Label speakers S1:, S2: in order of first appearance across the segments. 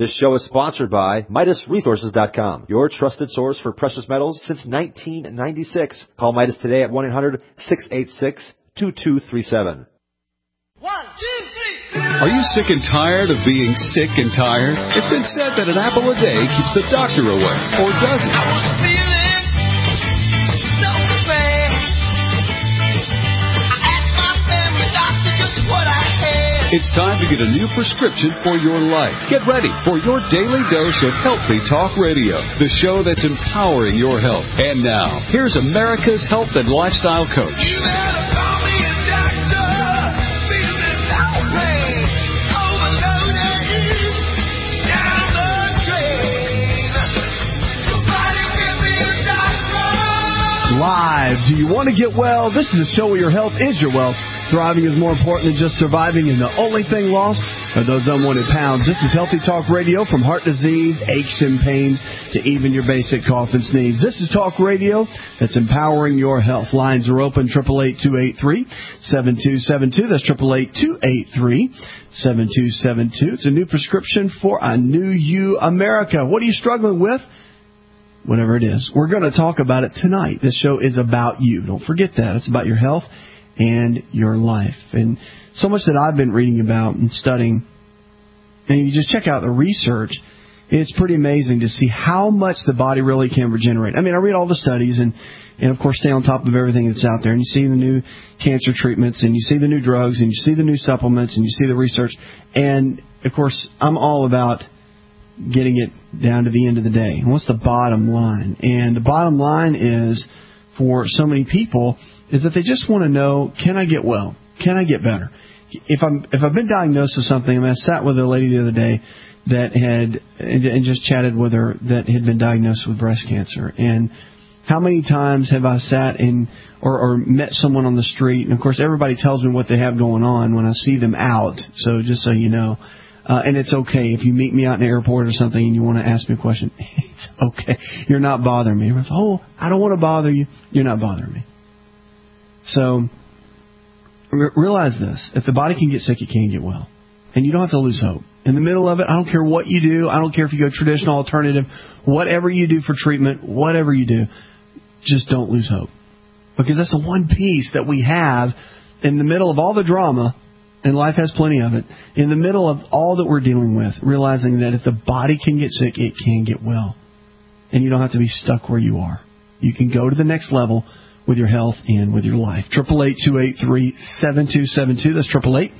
S1: This show is sponsored by MidasResources.com, your trusted source for precious metals since 1996. Call Midas today at 1-800-686-2237.
S2: 1, 2, 3.
S3: Are you sick and tired of being sick and tired? It's been said that an apple a day keeps the doctor away, or does it?
S2: I was feeling so bad. I asked my family doctor just what I had.
S3: It's time to get a new prescription for your life. Get ready for your daily dose of Healthy Talk Radio, the show that's empowering your health. And now, here's America's health and lifestyle coach.
S2: You better call me a doctor. Feeling so bad. Overloaded. Down the drain. Somebody give me a doctor.
S4: Live. Do you want to get well? This is a show where your health is your wealth. Thriving is more important than just surviving, and the only thing lost are those unwanted pounds. This is Healthy Talk Radio, from heart disease, aches and pains, to even your basic cough and sneeze. This is Talk Radio that's empowering your health. Lines are open, 888-283-7272. That's 888-283-7272. It's a new prescription for a new you, America. What are you struggling with? Whatever it is, we're going to talk about it tonight. This show is about you. Don't forget that. It's about your health and your life. And so much that I've been reading about and studying, and you just check out the research, it's pretty amazing to see how much the body really can regenerate. I mean, I read all the studies and of course stay on top of everything that's out there. And you see the new cancer treatments, and you see the new drugs, and you see the new supplements, and you see the research. And, of course, I'm all about getting it down to the end of the day. And what's the bottom line? And the bottom line is, for so many people, is that they just want to know, can I get well? Can I get better? If I've been diagnosed with something, I mean, I sat with a lady the other day that had, and just chatted with her, that had been diagnosed with breast cancer. And how many times have I sat in or met someone on the street, and of course everybody tells me what they have going on when I see them out, so just so you know. And it's okay if you meet me out in the airport or something and you want to ask me a question. It's okay. You're not bothering me. Oh, I don't want to bother you. You're not bothering me. So realize this. If the body can get sick, it can get well. And you don't have to lose hope. In the middle of it, I don't care what you do. I don't care if you go traditional, alternative, whatever you do for treatment, whatever you do, just don't lose hope. Because that's the one piece that we have in the middle of all the drama, and life has plenty of it, in the middle of all that we're dealing with, realizing that if the body can get sick, it can get well. And you don't have to be stuck where you are. You can go to the next level with your health and with your life. 888-283-7272. That's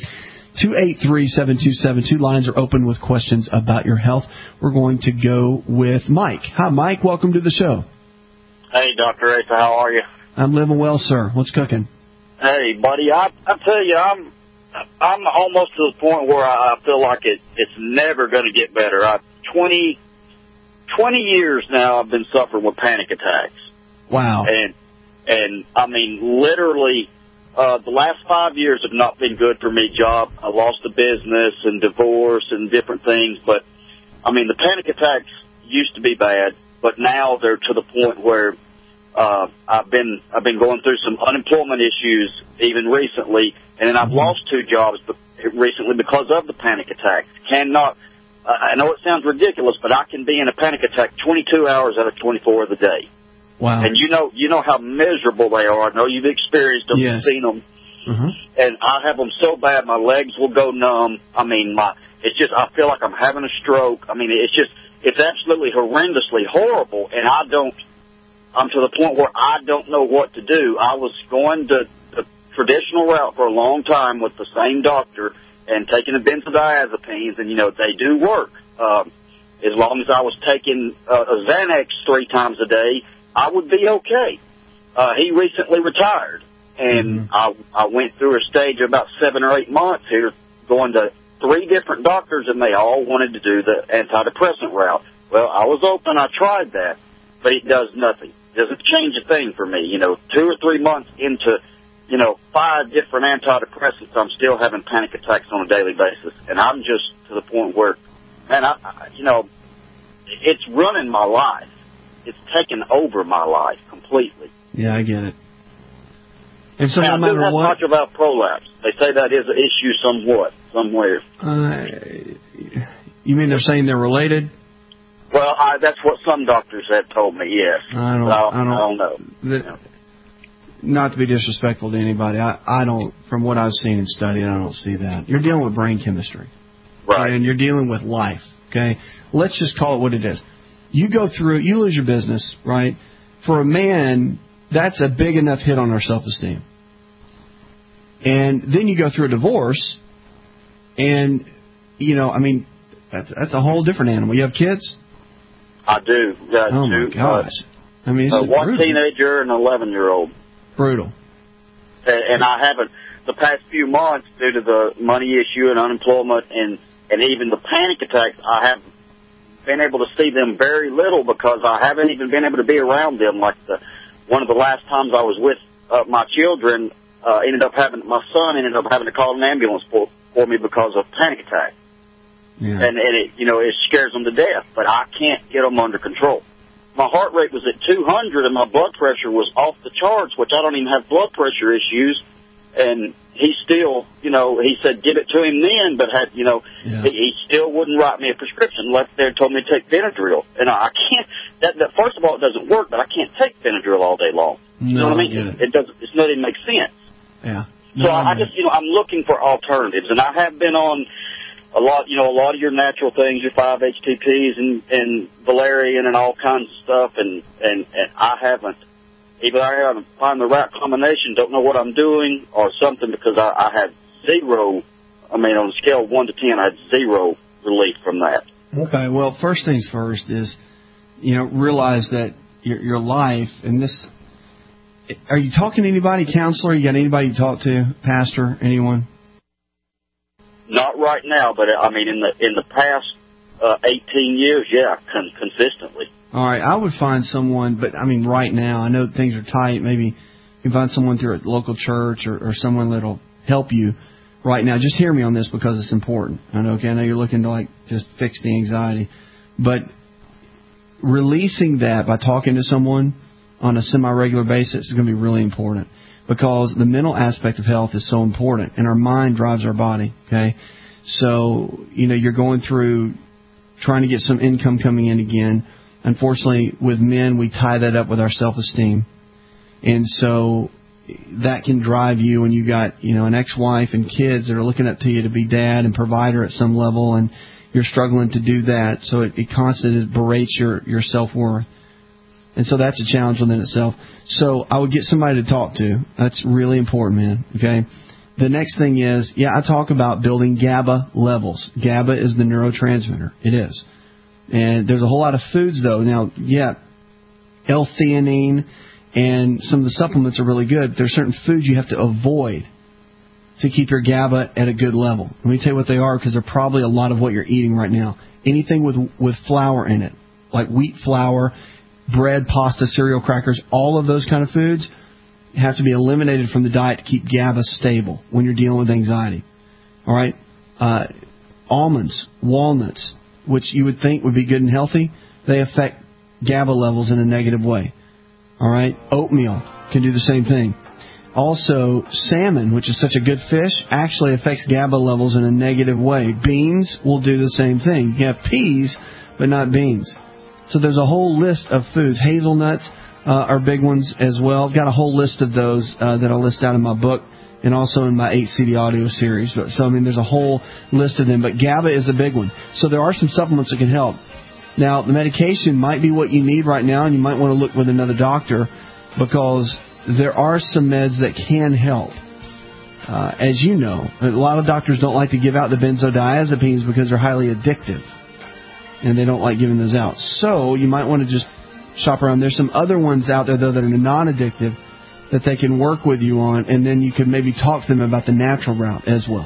S4: 888-283-7272. Lines are open with questions about your health. We're going to go with Mike. Hi, Mike. Welcome to the show.
S5: Hey, Dr. Asa. How are you?
S4: I'm living well, sir. What's cooking?
S5: Hey, buddy. I tell you, I'm almost to the point where I feel like it's never going to get better. 20 years now I've been suffering with panic attacks.
S4: Wow.
S5: And I mean, literally, the last 5 years have not been good for me. I lost a business and divorce and different things. But, I mean, the panic attacks used to be bad, but now they're to the point where I've been going through some unemployment issues even recently, and then I've lost 2 jobs recently because of the panic attacks. I know it sounds ridiculous, but I can be in a panic attack 22 hours out of 24 of the day.
S4: Wow.
S5: And you know how miserable they are. I know you've experienced them,
S4: yes.
S5: You've seen them. Mm-hmm. And I have them so bad my legs will go numb. I mean, I feel like I'm having a stroke. I mean, it's absolutely horrendously horrible, and I'm to the point where I don't know what to do. I was going the traditional route for a long time with the same doctor and taking the benzodiazepines, and, they do work. As long as I was taking a Xanax 3 times a day, I would be okay. He recently retired, and I went through a stage of about 7 or 8 months here going to 3 different doctors, and they all wanted to do the antidepressant route. Well, I was open. I tried that, but it does nothing. It doesn't change a thing for me. 2 or 3 months into, 5 different antidepressants, I'm still having panic attacks on a daily basis. And I'm just to the point where, man, it's running my life. It's taken over my life completely.
S4: Yeah, I get it. And so
S5: now,
S4: no matter what,
S5: much about prolapse. They say that is an issue somewhere.
S4: You mean they're saying they're related?
S5: Well, that's what some doctors have told me, yes.
S4: I don't know. Not to be disrespectful to anybody, I don't, from what I've seen and studied, I don't see that. You're dealing with brain chemistry.
S5: Right.
S4: And you're dealing with life, okay? Let's just call it what it is. You go through, you lose your business, right? For a man, that's a big enough hit on our self-esteem. And then you go through a divorce, and, you know, I mean, that's a whole different animal. You have kids?
S5: I do.
S4: Oh, my gosh. I mean, it's
S5: one
S4: brutal.
S5: teenager and an 11-year-old.
S4: Brutal.
S5: And I haven't, the past few months, due to the money issue and unemployment and even the panic attacks, I haven't been able to see them very little because I haven't even been able to be around them. Like one of the last times I was with my children, my son ended up having to call an ambulance for me because of panic attack.
S4: Yeah.
S5: And it, you know, it scares them to death, but I can't get them under control. My heart rate was at 200 and my blood pressure was off the charts, which I don't even have blood pressure issues. And he still, you know, he said give it to him then, but had, you know, he still wouldn't write me a prescription. Left there and told me to take Benadryl. And I can't, that first of all, it doesn't work, but I can't take Benadryl all day long. You know what I mean? It doesn't make sense.
S4: Yeah.
S5: So I just, you know, I'm looking for alternatives, and I have been on a lot of your natural things, your 5-HTPs and valerian and all kinds of stuff, and I haven't found the right combination, don't know what I'm doing or something, because I had zero, I mean, on a scale of 1 to 10, I had zero relief from that.
S4: Okay, well, first things first is, you know, realize that your life, and this, are you talking to anybody, counselor? You got anybody you talk to, pastor, anyone?
S5: Not right now, but I mean, in the past 18 years, yeah, consistently.
S4: All right, I would find someone, but I mean, right now, I know things are tight. Maybe you can find someone through a local church or someone that'll help you right now. Just hear me on this because it's important. I know you're looking to like just fix the anxiety, but releasing that by talking to someone on a semi-regular basis is going to be really important, because the mental aspect of health is so important, and our mind drives our body, okay? So, you know, you're going through trying to get some income coming in again. Unfortunately, with men, we tie that up with our self-esteem. And so that can drive you when you got, you know, an ex-wife and kids that are looking up to you to be dad and provider at some level, and you're struggling to do that. So it constantly berates your self-worth. And so that's a challenge within itself. So I would get somebody to talk to. That's really important, man. Okay. The next thing is, I talk about building GABA levels. GABA is the neurotransmitter. It is. And there's a whole lot of foods, though. Now, L-theanine and some of the supplements are really good. There's certain foods you have to avoid to keep your GABA at a good level. Let me tell you what they are, because they're probably a lot of what you're eating right now. Anything with flour in it, like wheat flour, bread, pasta, cereal, crackers, all of those kind of foods have to be eliminated from the diet to keep GABA stable when you're dealing with anxiety. All right? Almonds, walnuts, which you would think would be good and healthy, they affect GABA levels in a negative way. All right? Oatmeal can do the same thing. Also, salmon, which is such a good fish, actually affects GABA levels in a negative way. Beans will do the same thing. You have peas, but not beans. So there's a whole list of foods. Hazelnuts are big ones as well. I've got a whole list of those that I'll list out in my book and also in my 8-CD audio series. So, I mean, there's a whole list of them. But GABA is a big one. So there are some supplements that can help. Now, the medication might be what you need right now, and you might want to look with another doctor, because there are some meds that can help. As you know, a lot of doctors don't like to give out the benzodiazepines because they're highly addictive, and they don't like giving those out. So you might want to just shop around. There's some other ones out there, though, that are non-addictive that they can work with you on, and then you could maybe talk to them about the natural route as well.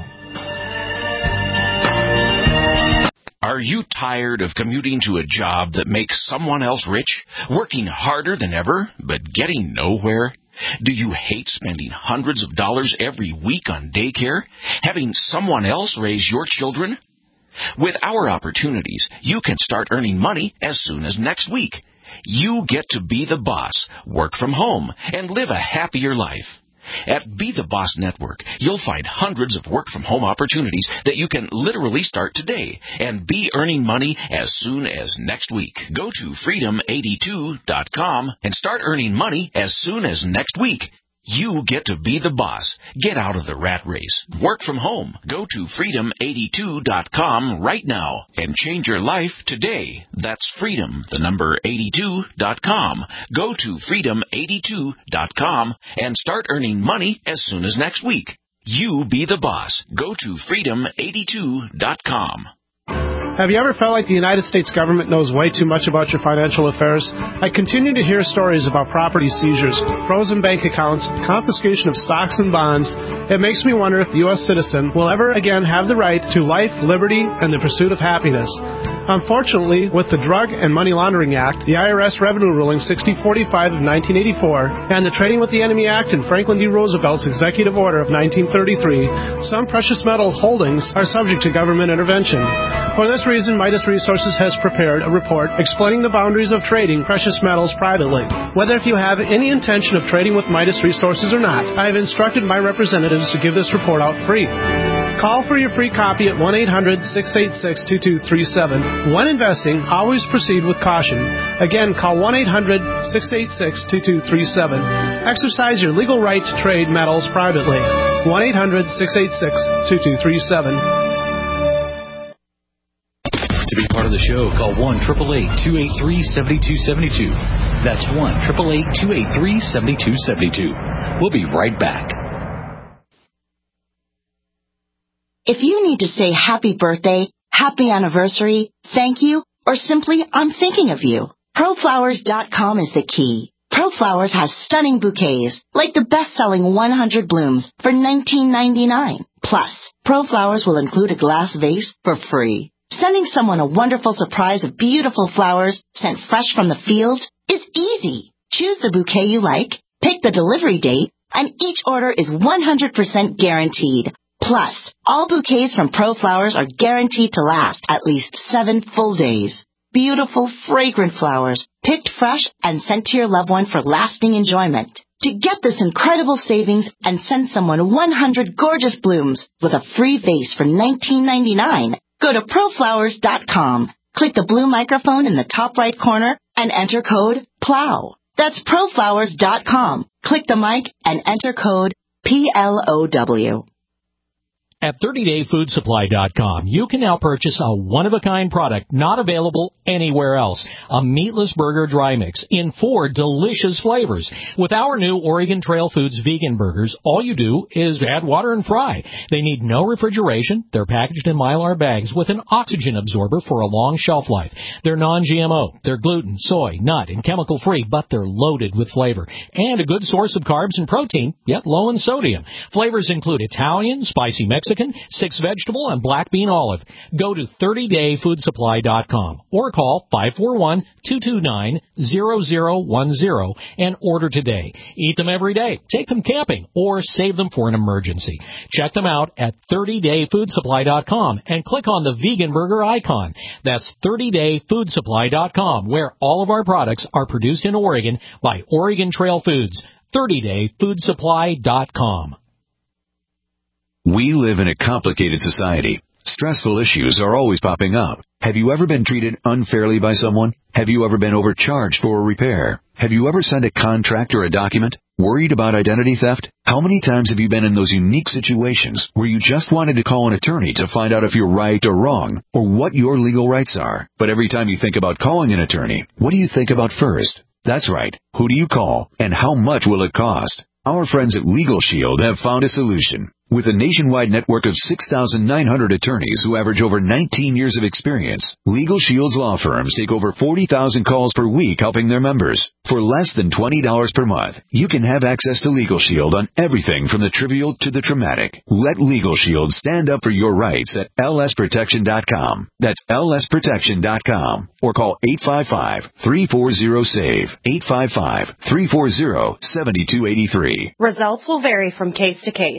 S6: Are you tired of commuting to a job that makes someone else rich, working harder than ever, but getting nowhere? Do you hate spending hundreds of dollars every week on daycare, having someone else raise your children? With our opportunities, you can start earning money as soon as next week. You get to be the boss, work from home, and live a happier life. At Be the Boss Network, you'll find hundreds of work-from-home opportunities that you can literally start today and be earning money as soon as next week. Go to freedom82.com and start earning money as soon as next week. You get to be the boss. Get out of the rat race. Work from home. Go to freedom82.com right now and change your life today. That's freedom, the number 82.com. Go to freedom82.com and start earning money as soon as next week. You be the boss. Go to freedom82.com.
S7: Have you ever felt like the United States government knows way too much about your financial affairs? I continue to hear stories about property seizures, frozen bank accounts, confiscation of stocks and bonds. It makes me wonder if the U.S. citizen will ever again have the right to life, liberty, and the pursuit of happiness. Unfortunately, with the Drug and Money Laundering Act, the IRS Revenue Ruling 6045 of 1984, and the Trading with the Enemy Act and Franklin D. Roosevelt's Executive Order of 1933, some precious metal holdings are subject to government intervention. For this reason, Midas Resources has prepared a report explaining the boundaries of trading precious metals privately. Whether if you have any intention of trading with Midas Resources or not, I have instructed my representatives to give this report out free. Call for your free copy at 1-800-686-2237. When investing, always proceed with caution. Again, call 1-800-686-2237. Exercise your legal right to trade metals privately. 1-800-686-2237.
S8: To be part of the show, call 1-888-283-7272. That's 1-888-283-7272. We'll be right back.
S9: If you need to say happy birthday, happy anniversary, thank you, or simply I'm thinking of you, ProFlowers.com is the key. ProFlowers has stunning bouquets, like the best-selling 100 blooms for $19.99. Plus, ProFlowers will include a glass vase for free. Sending someone a wonderful surprise of beautiful flowers sent fresh from the field is easy. Choose the bouquet you like, pick the delivery date, and each order is 100% guaranteed. Plus, all bouquets from ProFlowers are guaranteed to last at least 7 full days. Beautiful, fragrant flowers, picked fresh and sent to your loved one for lasting enjoyment. To get this incredible savings and send someone 100 gorgeous blooms with a free vase for $19.99, go to ProFlowers.com. Click the blue microphone in the top right corner and enter code PLOW. That's ProFlowers.com. Click the mic and enter code PLOW.
S10: At 30dayfoodsupply.com, you can now purchase a one-of-a-kind product not available anywhere else. A meatless burger dry mix in 4 delicious flavors. With our new Oregon Trail Foods vegan burgers, all you do is add water and fry. They need no refrigeration. They're packaged in Mylar bags with an oxygen absorber for a long shelf life. They're non-GMO. They're gluten, soy, nut, and chemical-free, but they're loaded with flavor. And a good source of carbs and protein, yet low in sodium. Flavors include Italian, spicy Mexican, 6 vegetable, and black bean olive. Go to 30dayfoodsupply.com or call 541-229-0010 and order today. Eat them every day, take them camping, or save them for an emergency. Check them out at 30dayfoodsupply.com and click on the vegan burger icon. That's 30dayfoodsupply.com, where all of our products are produced in Oregon by Oregon Trail Foods. 30dayfoodsupply.com.
S11: We live in a complicated society. Stressful issues are always popping up. Have you ever been treated unfairly by someone? Have you ever been overcharged for a repair? Have you ever signed a contract or a document? Worried about identity theft? How many times have you been in those unique situations where you just wanted to call an attorney to find out if you're right or wrong, or what your legal rights are? But every time you think about calling an attorney, what do you think about first? That's right. Who do you call, and how much will it cost? Our friends at Legal Shield have found a solution. With a nationwide network of 6,900 attorneys who average over 19 years of experience, Legal Shield's law firms take over 40,000 calls per week helping their members. For less than $20 per month, you can have access to Legal Shield on everything from the trivial to the traumatic. Let Legal Shield stand up for your rights at lsprotection.com. That's lsprotection.com. Or call 855-340-SAVE, 855-340-7283.
S12: Results will vary from case to case.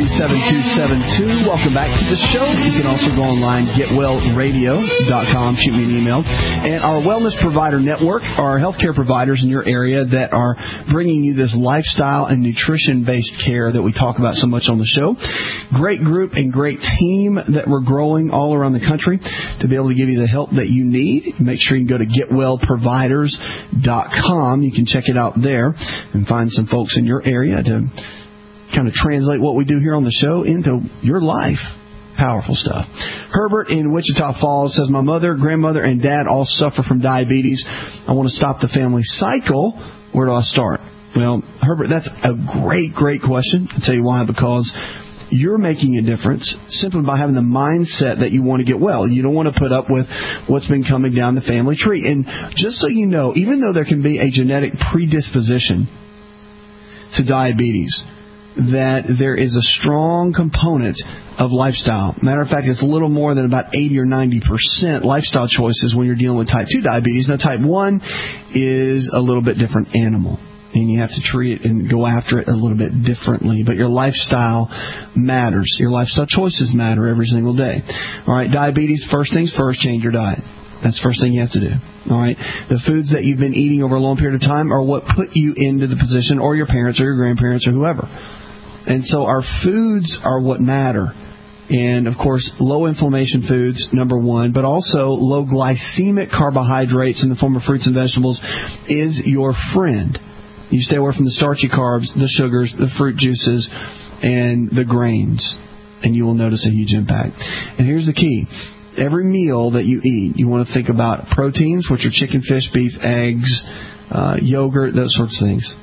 S4: 283-7272. Welcome back to the show. You can also go online, getwellradio.com. Shoot me an email. And our Wellness Provider Network are healthcare providers in your area that are bringing you this lifestyle and nutrition-based care that we talk about so much on the show. Great group and great team that we're growing all around the country to be able to give you the help that you need. Make sure you can go to getwellproviders.com. You can check it out there and find some folks in your area to kind of translate what we do here on the show into your life. Powerful stuff. Herbert in Wichita Falls says, my mother, grandmother, and dad all suffer from diabetes. I want to stop the family cycle. Where do I start? Well, Herbert, that's a great question. I'll tell you why. Because you're making a difference simply by having the mindset that you want to get well. You don't want to put up with what's been coming down the family tree. And just so you know, even though there can be a genetic predisposition to diabetes, that there is a strong component of lifestyle. Matter of fact, it's a little more than about 80 or 90% lifestyle choices when you're dealing with type 2 diabetes. Now, type 1 is a little bit different animal, and you have to treat it and go after it a little bit differently. But your lifestyle matters. Your lifestyle choices matter every single day. All right, diabetes, first things first, change your diet. That's the first thing you have to do. All right. The foods that you've been eating over a long period of time are what put you into the position, or your parents or your grandparents or whoever. And so our foods are what matter. And, of course, low inflammation foods, number one, but also low glycemic carbohydrates in the form of fruits and vegetables is your friend. You stay away from the starchy carbs, the sugars, the fruit juices, and the grains, and you will notice a huge impact. And here's the key. Every meal that you eat, you want to think about proteins, which are chicken, fish, beef, eggs, yogurt, those sorts of things.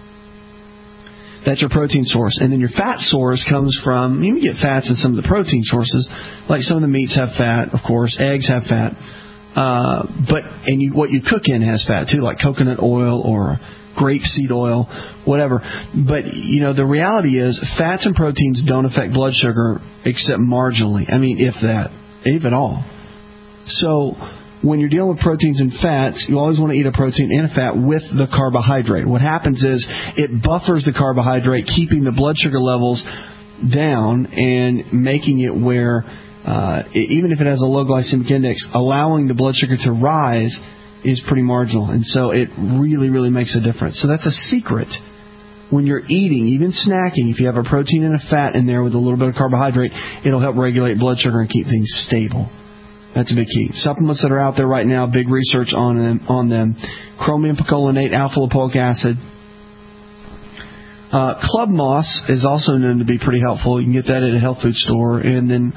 S4: That's your protein source. And then your fat source comes from, you can get fats in some of the protein sources, like some of the meats have fat, of course, eggs have fat. What you cook in has fat too, like coconut oil or grapeseed oil, whatever. But, the reality is fats and proteins don't affect blood sugar except marginally. I mean, if that, if at all. So when you're dealing with proteins and fats, you always want to eat a protein and a fat with the carbohydrate. What happens is it buffers the carbohydrate, keeping the blood sugar levels down and making it where, even if it has a low glycemic index, allowing the blood sugar to rise is pretty marginal. And so it really, really makes a difference. So that's a secret. When you're eating, even snacking, if you have a protein and a fat in there with a little bit of carbohydrate, it'll help regulate blood sugar and keep things stable. That's a big key. Supplements that are out there right now, big research on them. Chromium picolinate, alpha lipoic acid. Club moss is also known to be pretty helpful. You can get that at a health food store. And then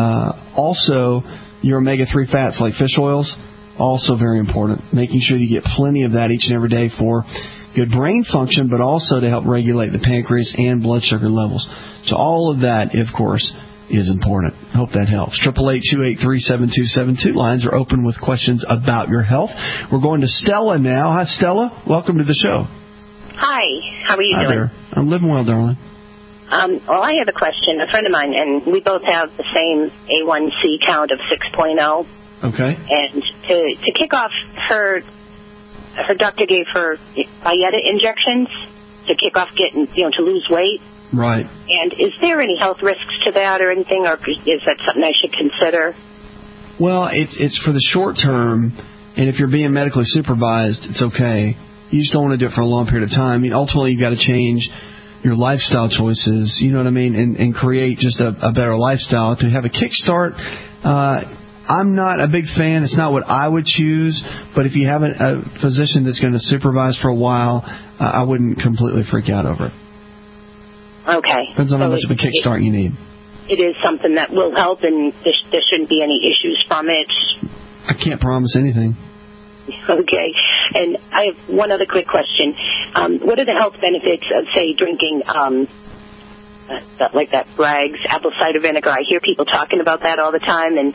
S4: also your omega-3 fats like fish oils, also very important. Making sure you get plenty of that each and every day for good brain function, but also to help regulate the pancreas and blood sugar levels. So all of that, of course, is important. Hope that helps. 888-283-7272. Lines are open with questions about your health. We're going to Stella now. Hi, Stella. Welcome to the show.
S13: Hi. How are you doing?
S4: There. I'm living well, darling.
S13: Well, I have a question. A friend of mine, and we both have the same A1C count of 6.0.
S4: Okay.
S13: And to kick off, her doctor gave her Byetta injections to kick off getting, to lose weight.
S4: Right.
S13: And is there any health risks to that or anything, or is that something I should consider?
S4: Well, it's for the short term, and if you're being medically supervised, it's okay. You just don't want to do it for a long period of time. I mean, ultimately, you've got to change your lifestyle choices, you know what I mean, and create just a better lifestyle. To have a kickstart, I'm not a big fan. It's not what I would choose, but if you have a physician that's going to supervise for a while, I wouldn't completely freak out over it.
S13: Okay.
S4: Depends on how much of a kickstart you need.
S13: It is something that will help, and there shouldn't be any issues from it.
S4: I can't promise anything.
S13: Okay. And I have one other quick question. What are the health benefits of, say, drinking like that Bragg's apple cider vinegar? I hear people talking about that all the time. And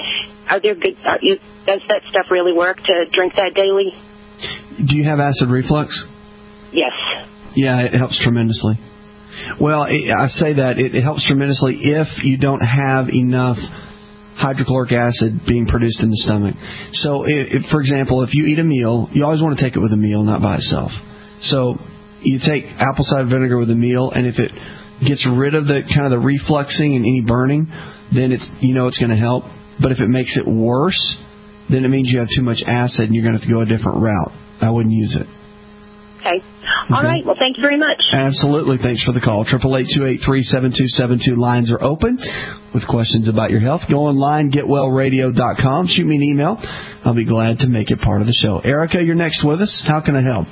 S13: does that stuff really work to drink that daily?
S4: Do you have acid reflux?
S13: Yes.
S4: Yeah, it helps tremendously. Well, I say that it helps tremendously if you don't have enough hydrochloric acid being produced in the stomach. So, for example, if you eat a meal, you always want to take it with a meal, not by itself. So you take apple cider vinegar with a meal, and if it gets rid of the kind of the refluxing and any burning, then it's going to help. But if it makes it worse, then it means you have too much acid and you're going to have to go a different route. I wouldn't use it.
S13: Okay. All right. Well, thank you very much.
S4: Absolutely. Thanks for the call. 888-283-7272. Lines are open with questions about your health. Go online, getwellradio.com. Shoot me an email. I'll be glad to make it part of the show. Erica, you're next with us. How can I help?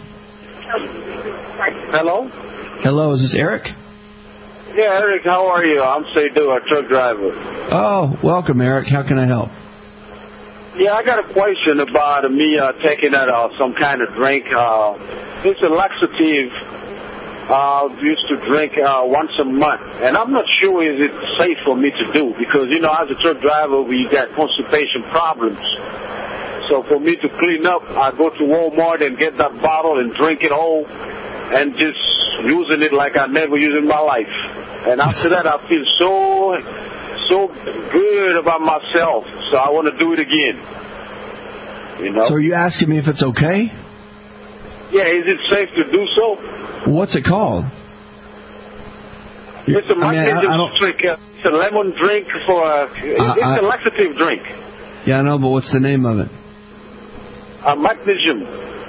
S14: Hello?
S4: Hello, is this Eric?
S14: Yeah, Eric, how are you? I'm Seydu, a truck driver.
S4: Oh, welcome, Eric. How can I help?
S14: Yeah, I got a question about me taking some kind of drink. It's a laxative I used to drink once a month. And I'm not sure is it safe for me to do because, as a truck driver, we got constipation problems. So for me to clean up, I go to Walmart and get that bottle and drink it all and just using it like I never used it in my life. And after that, I feel so good about myself. So I want to do it again. So are
S4: you asking me if it's okay?
S14: Yeah, is it safe to do so?
S4: What's it called?
S14: It's a magnesium drink. It's a lemon drink it's a laxative drink.
S4: Yeah, I know, but what's the name of it?
S14: Magnesium.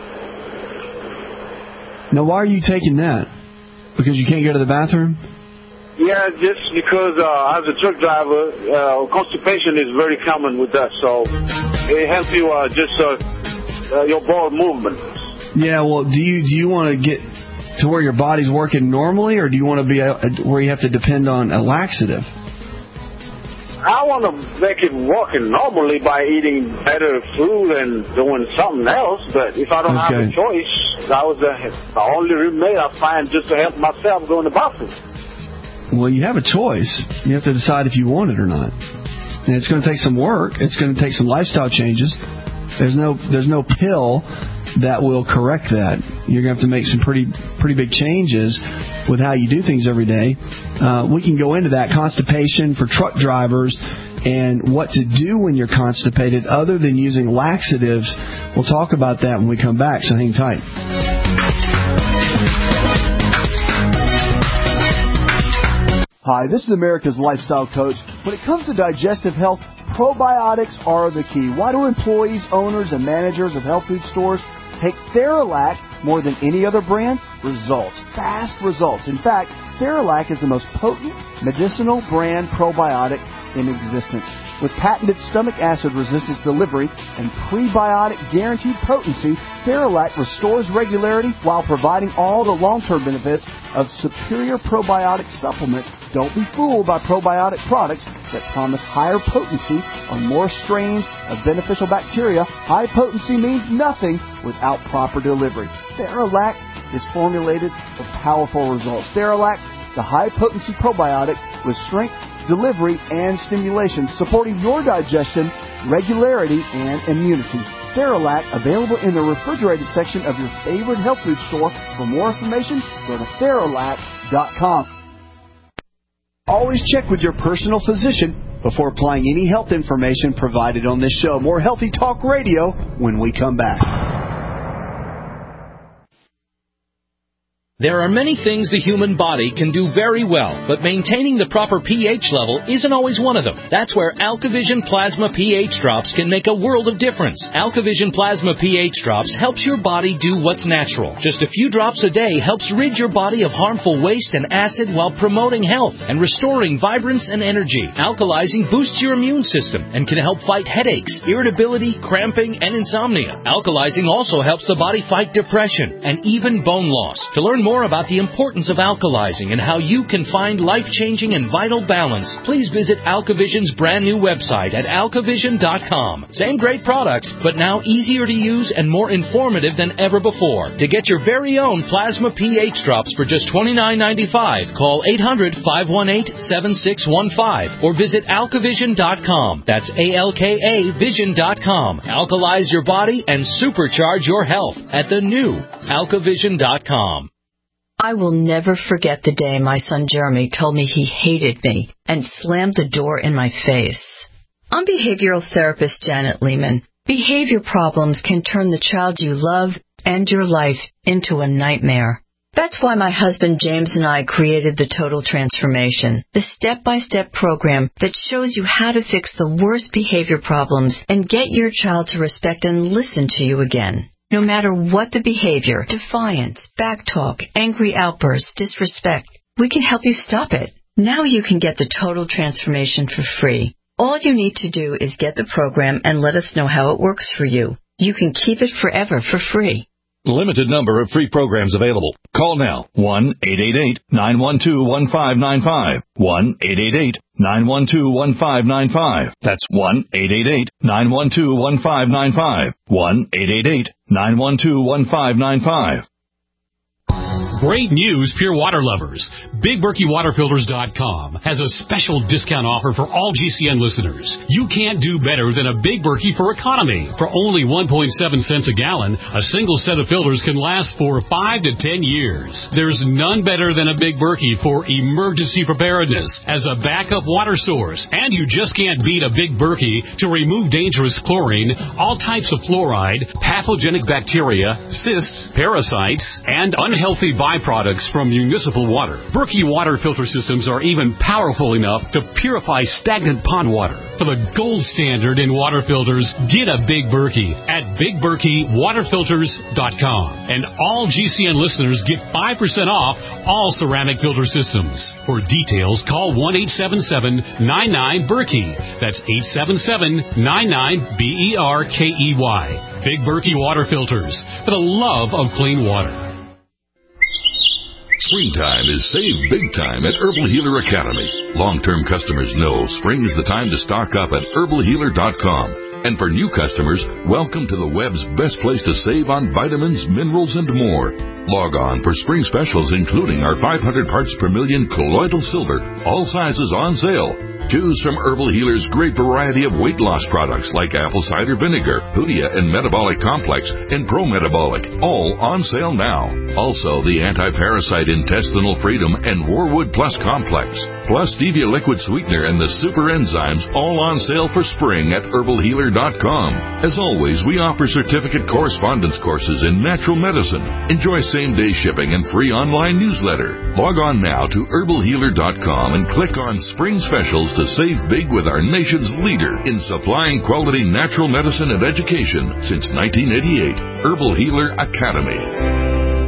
S4: Now, why are you taking that? Because you can't go to the bathroom?
S14: Yeah, just because as a truck driver, constipation is very common with us. So it helps you your bowel movement. Yeah, well, do you want to get to where your body's working normally, or do you want to be where you have to depend on a laxative? I want to make it working normally by eating better food and doing something else. But if I don't have a choice, that was the only remedy I find just to help myself go in the bathroom. Well, you have a choice. You have to decide if you want it or not. And it's going to take some work. It's going to take some lifestyle changes. There's no pill that will correct that. You're going to have to make some pretty big changes with how you do things every day. We can go into that, constipation for truck drivers and what to do when you're constipated other than using laxatives. We'll talk about that when we come back, so hang tight. Hi, this is America's Lifestyle Coach. When it comes to digestive health, probiotics are the key. Why do employees, owners, and managers of health food stores take Theralac more than any other brand? Results. Fast results. In fact, Theralac is the most potent medicinal brand probiotic in existence. With patented stomach acid resistance delivery and prebiotic guaranteed potency, Theralac restores regularity while providing all the long-term benefits of superior probiotic supplements. Don't be fooled by probiotic products that promise higher potency on more strains of beneficial bacteria. High potency means nothing without proper delivery. Theralac is formulated for powerful results. Theralac, the high-potency probiotic with strength, delivery, and stimulation, supporting your digestion, regularity, and immunity. Theralac, available in the refrigerated section of your favorite health food store. For more information, go to Theralac.com. Always check with your personal physician before applying any health information provided on this show. More Healthy Talk Radio when we come back.
S15: There are many things the human body can do very well, but maintaining the proper pH level isn't always one of them. That's where AlkaVision Plasma pH Drops can make a world of difference. AlkaVision Plasma pH Drops helps your body do what's natural. Just a few drops a day helps rid your body of harmful waste and acid while promoting health and restoring vibrance and energy. Alkalizing boosts your immune system and can help fight headaches, irritability, cramping, and insomnia. Alkalizing also helps the body fight depression and even bone loss. To learn more about the importance of alkalizing and how you can find life-changing and vital balance, please visit AlkaVision's brand new website at alkavision.com. Same great products, but now easier to use and more informative than ever before. To get your very own Plasma pH Drops for just $29.95, call 800-518-7615 or visit alkavision.com. That's ALKA Vision.com. Alkalize your body and supercharge your health at the new alkavision.com.
S16: I will never forget the day my son Jeremy told me he hated me and slammed the door in my face. I'm behavioral therapist Janet Lehman. Behavior problems can turn the child you love and your life into a nightmare. That's why my husband James and I created the Total Transformation, the step-by-step program that shows you how to fix the worst behavior problems and get your child to respect and listen to you again. No matter what the behavior, defiance, backtalk, angry outbursts, disrespect, we can help you stop it. Now you can get the Total Transformation for free. All you need to do is get the program and let us know how it works for you. You can keep it forever for free.
S17: Limited number of free programs available. Call now. 1-888-912-1595. 1-888-912-1595. That's 1-888-912-1595. 1-888-912-1595.
S18: Great news, pure water lovers. BigBerkeyWaterFilters.com has a special discount offer for all GCN listeners. You can't do better than a Big Berkey for economy. For only 1.7 cents a gallon, a single set of filters can last for 5 to 10 years. There's none better than a Big Berkey for emergency preparedness as a backup water source. And you just can't beat a Big Berkey to remove dangerous chlorine, all types of fluoride, pathogenic bacteria, cysts, parasites, and unhealthy byproducts from municipal water. Berkey water filter systems are even powerful enough to purify stagnant pond water. For the gold standard in water filters, get a Big Berkey at BigBerkeyWaterFilters.com. And all GCN listeners get 5% off all ceramic filter systems. For details, call 1-877-99-BERKEY. That's 877-99-BERKEY. Big Berkey Water Filters, for the love of clean water.
S19: Springtime is save big time at Herbal Healer Academy. Long-term customers know spring is the time to stock up at herbalhealer.com. And for new customers, welcome to the web's best place to save on vitamins, minerals, and more. Log on for spring specials, including our 500 parts per million colloidal silver, all sizes on sale. Choose from Herbal Healer's great variety of weight loss products like apple cider vinegar, Hoodia and Metabolic Complex, and Pro Metabolic, all on sale now. Also, the Anti-Parasite Intestinal Freedom and Warwood Plus Complex, plus Stevia Liquid Sweetener and the Super Enzymes, all on sale for spring at herbalhealer.com. As always, we offer certificate correspondence courses in natural medicine. Enjoy same-day shipping and free online newsletter. Log on now to herbalhealer.com and click on Spring Specials to save big with our nation's leader in supplying quality natural medicine and education since 1988, Herbal Healer Academy.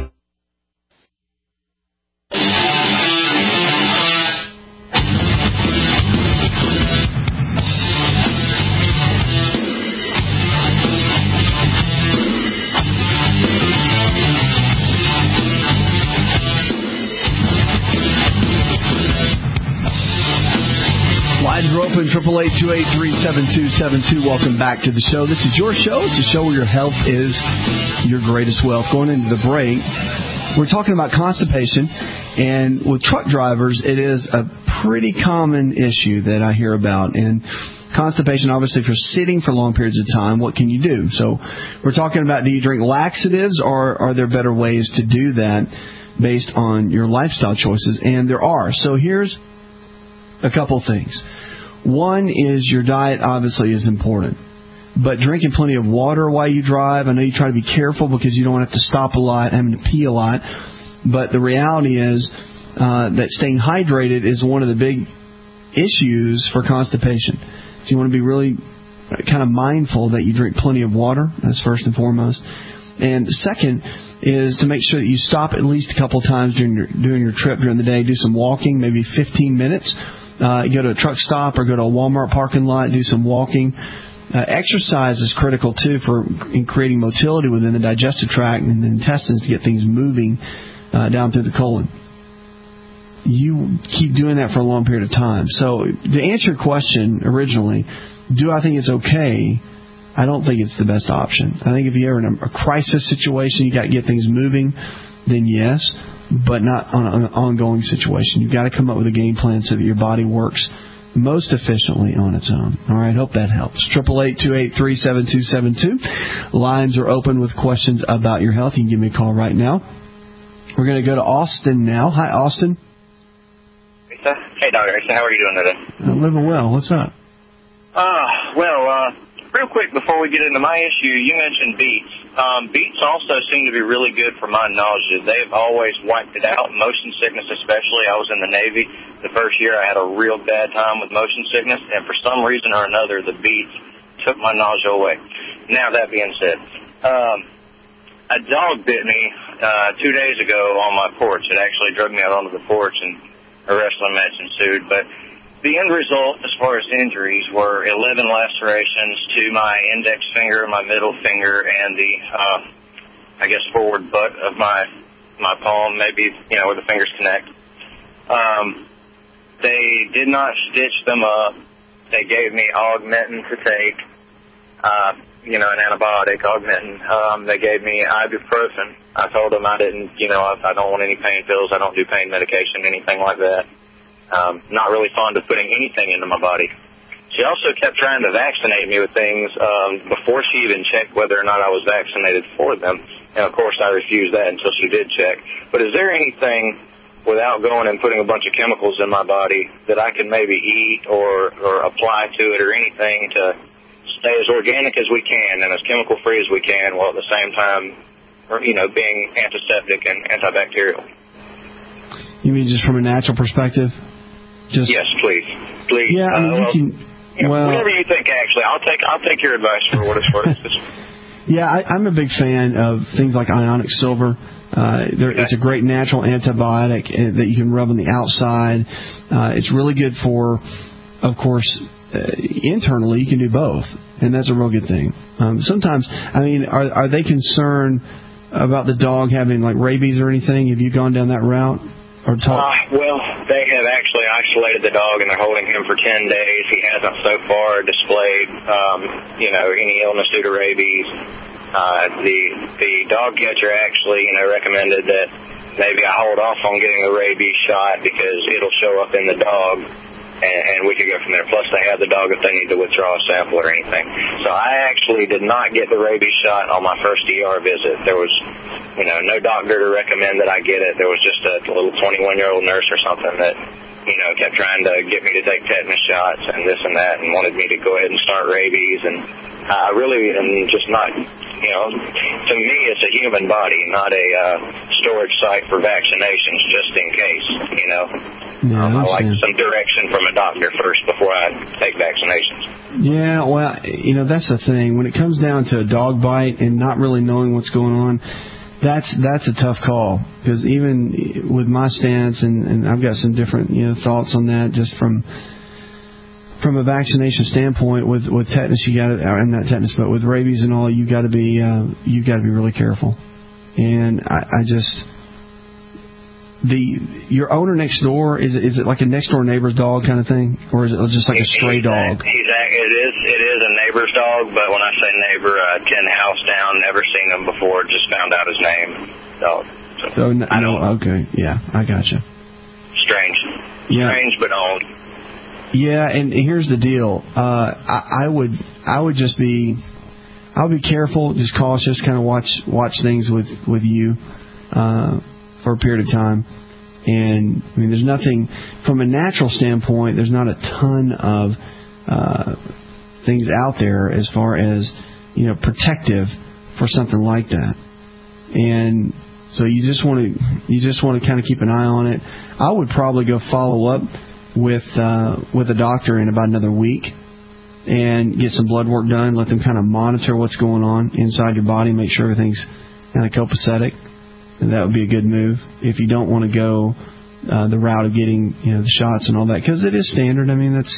S4: Lines are open, 888-283-7272. Welcome back to the show. This is your show. It's a show where your health is your greatest wealth. Going into the break, we're talking about constipation, and with truck drivers, it is a pretty common issue that I hear about. And constipation, obviously, if you're sitting for long periods of time, what can you do? So we're talking about, do you drink laxatives, or are there better ways to do that based on your lifestyle choices? And there are. So here's a couple things. One is your diet obviously is important, but drinking plenty of water while you drive. I know you try to be careful because you don't have to stop a lot, having to pee a lot, but the reality is that staying hydrated is one of the big issues for constipation. So you want to be really kind of mindful that you drink plenty of water. That's first and foremost. And second is to make sure that you stop at least a couple times during your trip during the day. Do some walking, maybe 15 minutes. Go to a truck stop or go to a Walmart parking lot, do some walking. Exercise is critical, too, in creating motility within the digestive tract and the intestines to get things moving down through the colon. You keep doing that for a long period of time. So to answer your question originally, do I think it's okay? I don't think it's the best option. I think if you're in a crisis situation, you got to get things moving, then yes, but not on an ongoing situation. You've got to come up with a game plan so that your body works most efficiently on its own. All right, hope that helps. 888-283-7272. Lines are open with questions about your health. You can give me a call right now. We're going to go to Austin now. Hi, Austin.
S20: Hey, Dr. How are you doing today?
S4: I'm living well. What's up?
S20: real quick before we get into my issue, you mentioned beets. Beets also seem to be really good for my nausea. They've always wiped it out, motion sickness especially. I was in the Navy. The first year I had a real bad time with motion sickness, and for some reason or another, the beets took my nausea away. Now, that being said, a dog bit me 2 days ago on my porch. It actually drug me out onto the porch, and a wrestling match ensued. But the end result, as far as injuries, were 11 lacerations to my index finger, my middle finger, and the, forward butt of my palm, maybe, where the fingers connect. They did not stitch them up. They gave me Augmentin to take, an antibiotic, Augmentin. They gave me ibuprofen. I told them I didn't, I don't want any pain pills. I don't do pain medication, anything like that. Not really fond of putting anything into my body. She also kept trying to vaccinate me with things before she even checked whether or not I was vaccinated for them. And, of course, I refused that until she did check. But is there anything, without going and putting a bunch of chemicals in my body, that I can maybe eat or apply to it or anything to stay as organic as we can and as chemical-free as we can while at the same time, being antiseptic and antibacterial?
S4: You mean just from a natural perspective?
S20: Yes, please.
S4: Yeah,
S20: whatever you think. Actually, I'll take your advice for what it's worth.
S4: Yeah, I'm a big fan of things like ionic silver. It's a great natural antibiotic that you can rub on the outside. It's really good for, of course, internally. You can do both, and that's a real good thing. Sometimes, are they concerned about the dog having like rabies or anything? Have you gone down that route?
S20: Well, they have actually isolated the dog, and they're holding him for 10 days. He hasn't so far displayed, any illness due to rabies. The dog catcher actually, recommended that maybe I hold off on getting the rabies shot because it'll show up in the dog, and we could go from there. Plus, they have the dog if they need to withdraw a sample or anything. So I actually did not get the rabies shot on my first ER visit. There was no doctor to recommend that I get it. There was just a little 21-year-old nurse or something that, kept trying to get me to take tetanus shots and this and that and wanted me to go ahead and start rabies. And I really am just not, to me it's a human body, not a storage site for vaccinations just in case, I like some direction from a doctor first before I take vaccinations.
S4: Yeah, well, that's the thing. When it comes down to a dog bite and not really knowing what's going on, that's a tough call, because even with my stance, and I've got some different thoughts on that, just from a vaccination standpoint, with tetanus, you got to, or not tetanus, but with rabies and all, you got to be really careful. And I just, your owner next door, is it like a next door neighbor's dog kind of thing, or is it just like a stray dog?
S20: It is a neighbor's dog, but when I say neighbor, 10 house down, never seen him before, just found out his name.
S4: Okay, yeah, I gotcha.
S20: Strange.
S4: Yeah.
S20: Strange, but owned.
S4: Yeah, and here's the deal. I would just be, I'll be careful, just cautious, kind of watch things with you for a period of time. And there's nothing from a natural standpoint. There's not a ton of things out there as far as protective for something like that. And so you just want to kind of keep an eye on it. I would probably go follow up with a doctor in about another week and get some blood work done. Let them kind of monitor what's going on inside your body, make sure everything's kind of copacetic. And that would be a good move if you don't want to go the route of getting the shots and all that, because it is standard.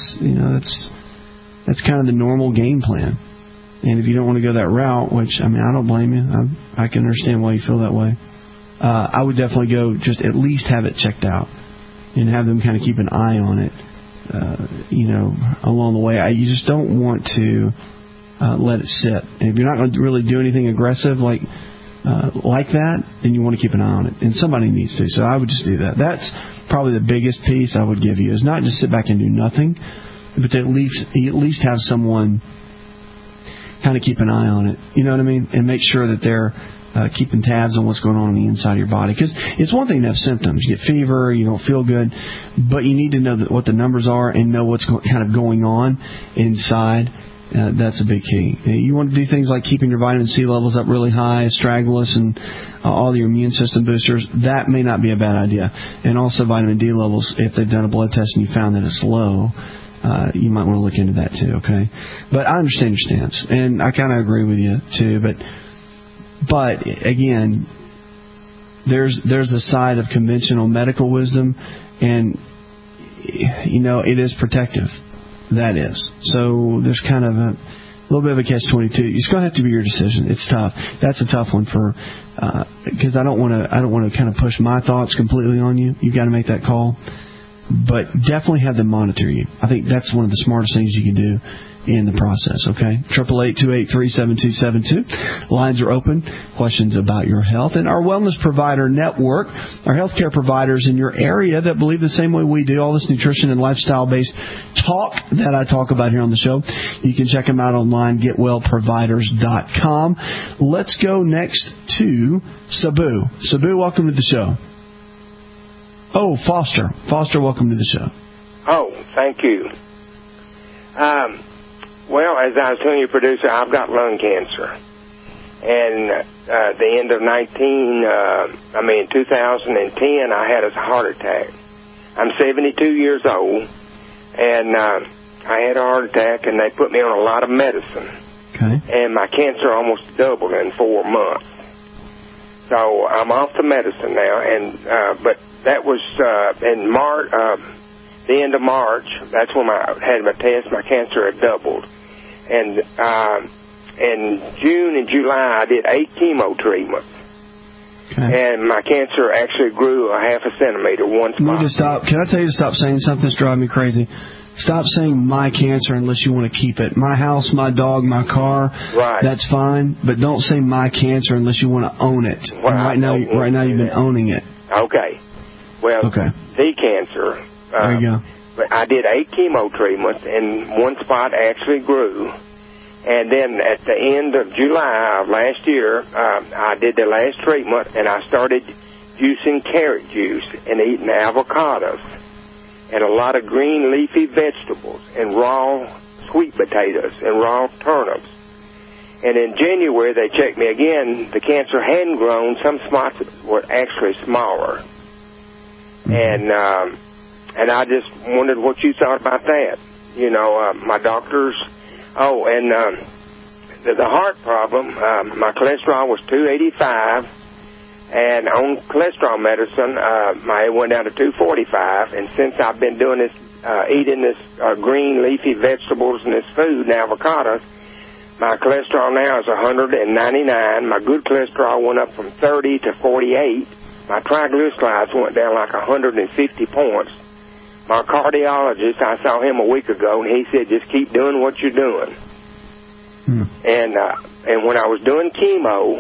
S4: That's kind of the normal game plan. And if you don't want to go that route, which I don't blame you. I can understand why you feel that way. I would definitely go just at least have it checked out and have them kind of keep an eye on it, along the way. You just don't want to let it sit. And if you're not going to really do anything aggressive like that, then you want to keep an eye on it. And somebody needs to. So I would just do that. That's probably the biggest piece I would give you, is not just sit back and do nothing, but to at least have someone kind of keep an eye on it. You know what I mean? And make sure that they're keeping tabs on what's going on the inside of your body. Because it's one thing to have symptoms. You get fever, you don't feel good, but you need to know what the numbers are and know what's kind of going on inside. That's a big key. You want to do things like keeping your vitamin C levels up really high, astragalus, and all your immune system boosters. That may not be a bad idea. And also vitamin D levels, if they've done a blood test and you found that it's low, you might want to look into that too, okay? But I understand your stance, and I kind of agree with you too. But again, there's the side of conventional medical wisdom, and it is protective. That is. So there's kind of a little bit of a catch-22. It's going to have to be your decision. It's tough. That's a tough one because I don't want to kind of push my thoughts completely on you. You got to make that call. But definitely have them monitor you. I think that's one of the smartest things you can do in the process, okay? 888-283-7272. Lines are open. Questions about your health. And our Wellness Provider Network, our healthcare providers in your area that believe the same way we do, all this nutrition and lifestyle-based talk that I talk about here on the show. You can check them out online, getwellproviders.com. Let's go next to Sabu. Sabu, welcome to the show. Oh, Foster. Foster, welcome to the show.
S21: Oh, thank you. Well, as I was telling you, producer, I've got lung cancer. And the end of 2010, I had a heart attack. I'm 72 years old, and I had a heart attack, and they put me on a lot of medicine.
S4: Okay.
S21: And my cancer almost doubled in 4 months. So I'm off the medicine now, and but that was in March, the end of March. That's when I had my test. My cancer had doubled. And in June and July, I did 8 chemo treatments. Okay. And my cancer actually grew a half a centimeter, one spot.
S4: You need to stop. Can I tell you to stop saying something that's driving me crazy? Stop saying my cancer unless you want to keep it. My house, my dog, my car,
S21: right.
S4: That's fine. But don't say my cancer unless you want to own it.
S21: Well,
S4: right now you've been owning it.
S21: Okay. Well, the cancer.
S4: There you go.
S21: But I did 8 chemo treatments, and one spot actually grew. And then at the end of July of last year, I did the last treatment, and I started juicing carrot juice and eating avocados and a lot of green leafy vegetables and raw sweet potatoes and raw turnips. And in January, they checked me again. The cancer hadn't grown. Some spots were actually smaller. And I just wondered what you thought about that. My doctors... Oh, and the heart problem, my cholesterol was 285, and on cholesterol medicine, it went down to 245, and since I've been doing this, eating this green leafy vegetables and this food and avocados, my cholesterol now is 199. My good cholesterol went up from 30 to 48. My triglycerides went down like 150 points. My cardiologist, I saw him a week ago, and he said, just keep doing what you're doing. And when I was doing chemo,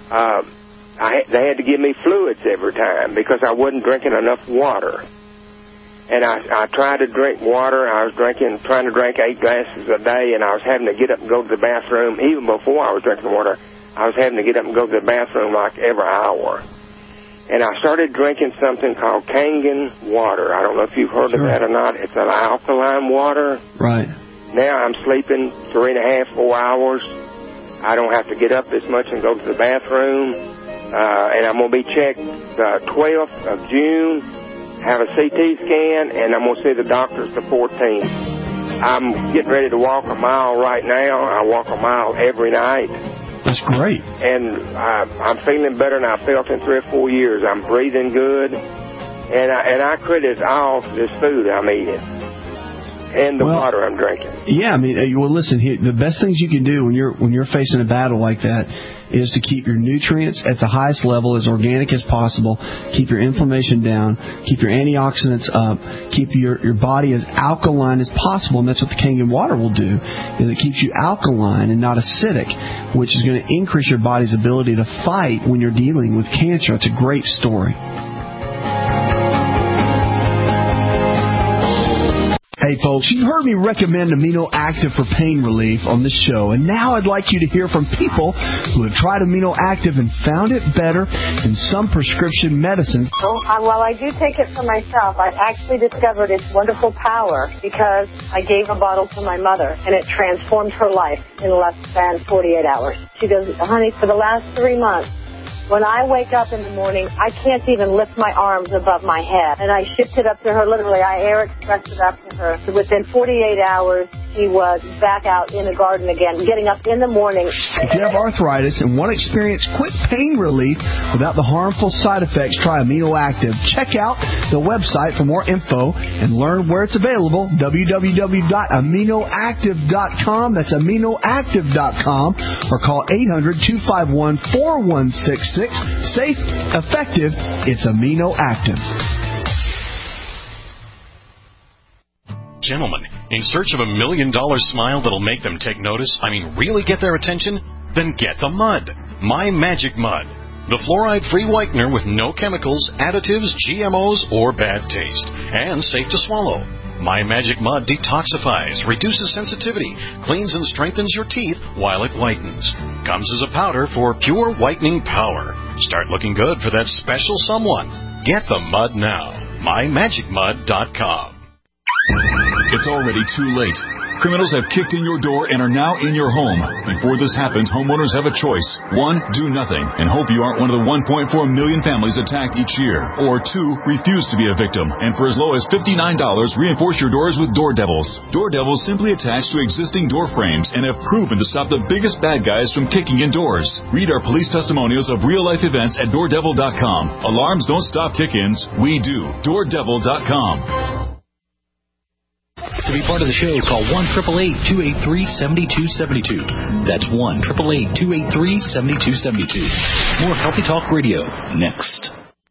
S21: they had to give me fluids every time because I wasn't drinking enough water. And I tried to drink water. I was trying to drink 8 glasses a day, and I was having to get up and go to the bathroom. Even before I was drinking water, I was having to get up and go to the bathroom like every hour. And I started drinking something called Kangen water. I don't know if you've heard of that or not. It's an alkaline water.
S4: Right.
S21: Now I'm sleeping 3.5, 4 hours. I don't have to get up as much and go to the bathroom. And I'm going to be checked the 12th of June, have a CT scan, and I'm going to see the doctors the 14th. I'm getting ready to walk a mile right now. I walk a mile every night.
S4: That's great.
S21: And I'm feeling better than I felt in 3 or 4 years. I'm breathing good. And I credit all this food I'm eating and the water I'm drinking.
S4: Yeah, I mean, well, listen, the best things you can do when you're facing a battle like that is to keep your nutrients at the highest level, as organic as possible, keep your inflammation down, keep your antioxidants up, keep your body as alkaline as possible, and that's what the Kangen water will do, is it keeps you alkaline and not acidic, which is going to increase your body's ability to fight when you're dealing with cancer. It's a great story. Hey, folks, you've heard me recommend Amino Active for pain relief on this show, and now I'd like you to hear from people who have tried Amino Active and found it better than some prescription medicines.
S1: While I do take it for myself, I actually discovered its wonderful power because I gave a bottle to my mother, and it transformed her life in less than 48 hours. She goes, honey, for the last 3 months, when I wake up in the morning, I can't even lift my arms above my head. And I shipped it up to her, literally. I air expressed it up to her. So within 48 hours, she was back out in the garden again, getting up in the morning.
S4: If you have arthritis and want to experience quick pain relief without the harmful side effects, try Amino Active. Check out the website for more info and learn where it's available, www.aminoactive.com. That's aminoactive.com, or call 800-251-4166. Safe, effective, it's Amino Active.
S22: Gentlemen, in search of $1 million smile that'll make them take notice, really get their attention? Then get the mud. My Magic Mud. The fluoride-free whitener with no chemicals, additives, GMOs, or bad taste. And safe to swallow. My Magic Mud detoxifies, reduces sensitivity, cleans and strengthens your teeth while it whitens. Comes as a powder for pure whitening power. Start looking good for that special someone. Get the mud now. MyMagicMud.com.
S23: It's already too late. Criminals have kicked in your door and are now in your home. Before this happens, homeowners have a choice. 1, do nothing and hope you aren't one of the 1.4 million families attacked each year. Or 2, refuse to be a victim. And for as low as $59, reinforce your doors with Door Devils. Door Devils simply attach to existing door frames and have proven to stop the biggest bad guys from kicking in doors. Read our police testimonials of real-life events at DoorDevil.com. Alarms don't stop kick-ins. We do. DoorDevil.com.
S8: To be part of the show, call 1-888-283-7272. That's 1-888-283-7272. More Healthy Talk Radio next.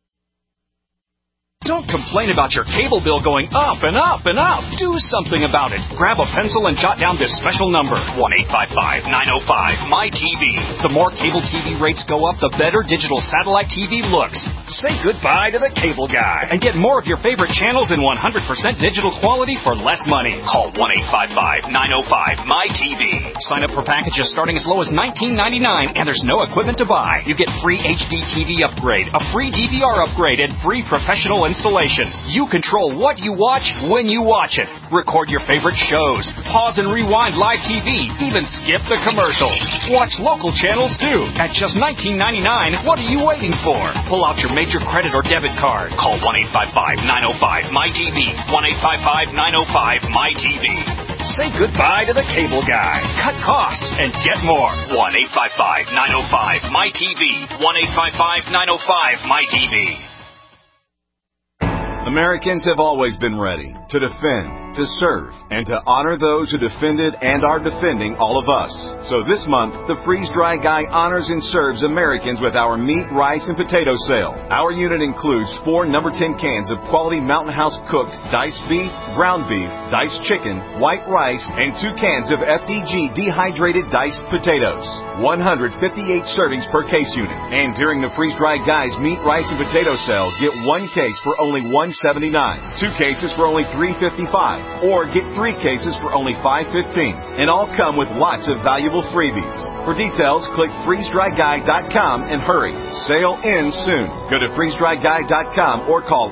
S24: Don't complain about your cable bill going up and up and up. Do something about it. Grab a pencil and jot down this special number, 1-855-905-MY-TV. The more cable TV rates go up, the better digital satellite TV looks. Say goodbye to the cable guy and get more of your favorite channels in 100% digital quality for less money. Call 1-855-905-MY-TV. Sign up for packages starting as low as $19.99, and there's no equipment to buy. You get free HD TV upgrade, a free DVR upgrade, and free professional installation. You control what you watch when you watch it. Record your favorite shows. Pause and rewind live TV. Even skip the commercials. Watch local channels too. At just $19.99, what are you waiting for? Pull out your major credit or debit card. Call 1-855-905-MY-TV. 1-855-905-MY-TV. Say goodbye to the cable guy. Cut costs and get more. 1-855-905-MY-TV. 1-855-905-MY-TV.
S25: Americans have always been ready to defend, to serve, and to honor those who defended and are defending all of us. So this month, the Freeze Dry Guy honors and serves Americans with our meat, rice, and potato sale. Our unit includes 4 No. 10 cans of quality Mountain House cooked diced beef, ground beef, diced chicken, white rice, and 2 cans of FDG dehydrated diced potatoes. 158 servings per case unit. And during the Freeze Dry Guy's meat, rice, and potato sale, get 1 case for only $1.79, 2 cases for only $3.55, or get 3 cases for only $5.15. And all come with lots of valuable freebies. For details, click freezedryguy.com and hurry. Sale ends soon. Go to freezedryguy.com or call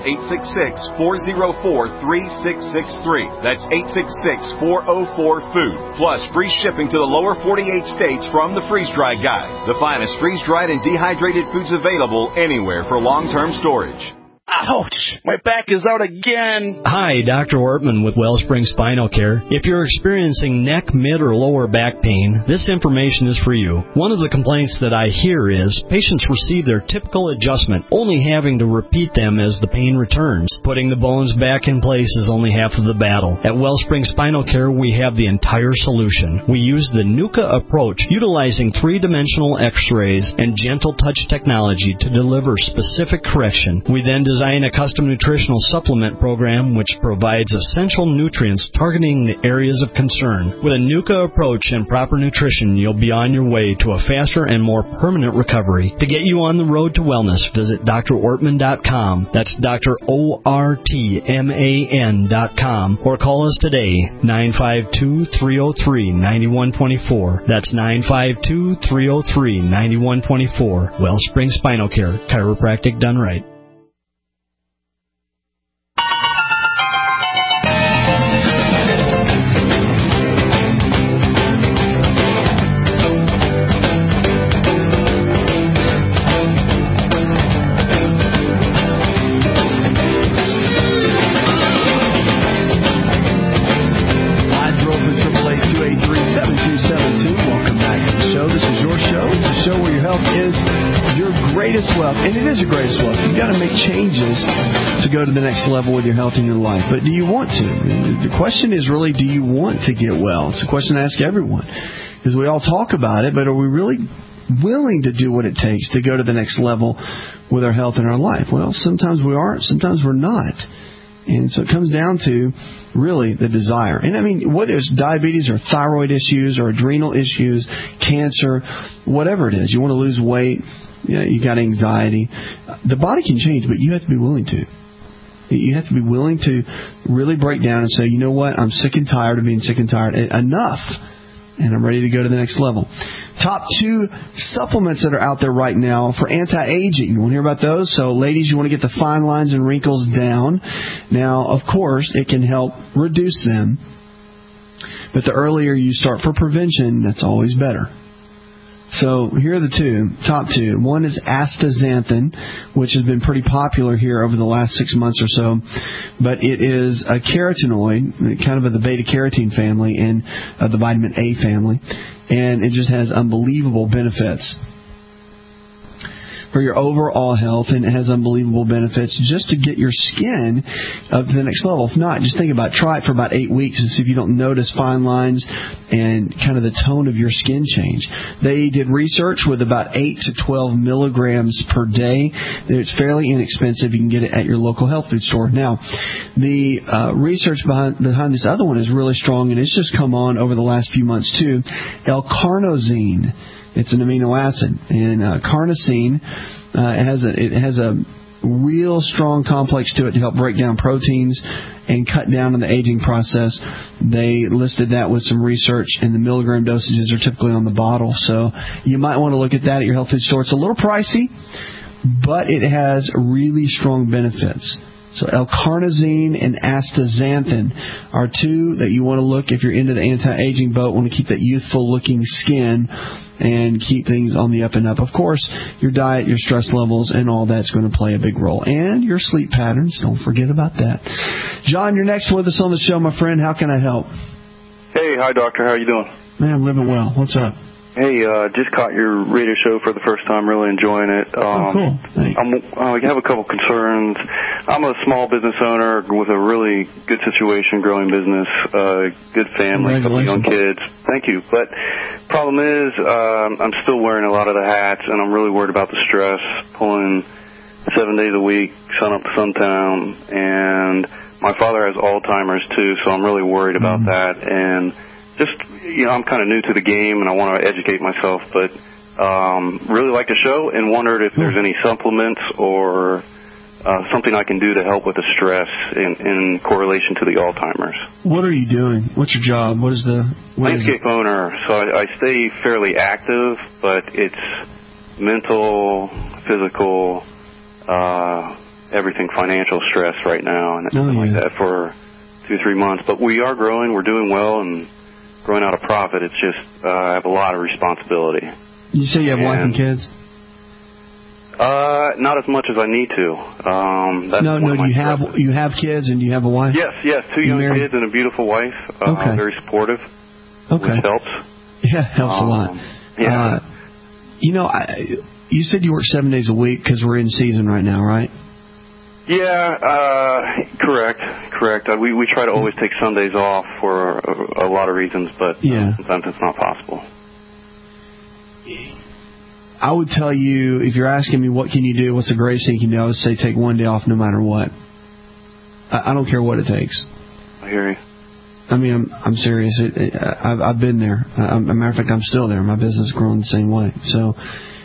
S25: 866-404-3663. That's 866-404-FOOD. Plus free shipping to the lower 48 states from the Freeze Dry Guy. The finest freeze-dried and dehydrated foods available anywhere for long-term storage.
S26: Ouch! My back is out again.
S27: Hi, Dr. Ortman with Wellspring Spinal Care. If you're experiencing neck, mid, or lower back pain, this information is for you. One of the complaints that I hear is patients receive their typical adjustment, only having to repeat them as the pain returns. Putting the bones back in place is only half of the battle. At Wellspring Spinal Care, we have the entire solution. We use the NUCA approach, utilizing 3-dimensional x-rays and gentle touch technology to deliver specific correction. We then design a custom nutritional supplement program which provides essential nutrients targeting the areas of concern. With a NUCA approach and proper nutrition, you'll be on your way to a faster and more permanent recovery. To get you on the road to wellness, visit drortman.com. That's drortman.com. Or call us today, 952-303-9124. That's 952-303-9124. Wellspring Spinal Care, chiropractic done right.
S4: And it is your greatest wealth. You've got to make changes to go to the next level with your health in your life. But do you want to? The question is really, do you want to get well? It's a question I ask everyone. Because we all talk about it, but are we really willing to do what it takes to go to the next level with our health in our life? Well, sometimes we are, sometimes we're not. And so it comes down to really the desire. And I mean, whether it's diabetes or thyroid issues or adrenal issues, cancer, whatever it is, you want to lose weight, you got anxiety, the body can change, but you have to be willing to. You have to be willing to really break down and say, you know what, I'm sick and tired of being sick and tired. Enough. And I'm ready to go to the next level. Top 2 supplements that are out there right now for anti-aging. You want to hear about those? So, ladies, you want to get the fine lines and wrinkles down. Now, of course, it can help reduce them. But the earlier you start for prevention, that's always better. So here are the top two. One is astaxanthin, which has been pretty popular here over the last 6 months or so. But it is a carotenoid, kind of the beta-carotene family and the vitamin A family. And it just has unbelievable benefits for your overall health, and it has unbelievable benefits just to get your skin up to the next level. If not, just think about it. Try it for about 8 weeks and see if you don't notice fine lines and kind of the tone of your skin change. They did research with about 8 to 12 milligrams per day. It's fairly inexpensive. You can get it at your local health food store. Now, the research behind this other one is really strong, and it's just come on over the last few months too. L-carnosine. It's an amino acid, and carnosine it has a real strong complex to it to help break down proteins and cut down on the aging process. They listed that with some research, and the milligram dosages are typically on the bottle. So you might want to look at that at your health food store. It's a little pricey, but it has really strong benefits. So L-carnosine and astaxanthin are 2 that you want to look if you're into the anti-aging boat, want to keep that youthful-looking skin and keep things on the up and up. Of course, your diet, your stress levels, and all that's going to play a big role. And your sleep patterns. Don't forget about that. John, you're next with us on the show, my friend. How can I help?
S2: Hey, hi, doctor. How are you doing?
S4: Man, I'm living well. What's up?
S2: Hey, just caught your radio show for the first time. Really enjoying it.
S4: Cool.
S2: I have a couple concerns. I'm a small business owner with a really good situation, growing business, good family, couple young kids. Thank you. But problem is, I'm still wearing a lot of the hats, and I'm really worried about the stress, pulling 7 days a week, sun up to sundown. And my father has Alzheimer's too, so I'm really worried about that. And just, I'm kind of new to the game, and I want to educate myself, but really like the show and wondered if there's any supplements or something I can do to help with the stress in correlation to the Alzheimer's.
S4: What are you doing? What's your job?
S2: Landscape owner, so I stay fairly active, but it's mental, physical, everything, financial stress right now, and like that for 2-3 months. But we are growing, we're doing well, and growing out a profit. It's just I have a lot of responsibility.
S4: You say you have wife and kids?
S2: Not as much as I need to.
S4: You have kids and you have a wife?
S2: Yes, 2 young kids and a beautiful wife. Very supportive.
S4: Okay.
S2: Which helps.
S4: Yeah, it helps a lot.
S2: Yeah.
S4: You said you work 7 days a week because we're in season right now, right?
S2: Yeah, correct. We try to always take Sundays off for a lot of reasons, but sometimes it's not possible.
S4: I would tell you, if you're asking me what can you do, what's the greatest thing you can do, I would say take one day off no matter what. I don't care what it takes.
S2: I hear you.
S4: I mean, I'm serious. I've been there. As a matter of fact, I'm still there. My business is growing the same way. So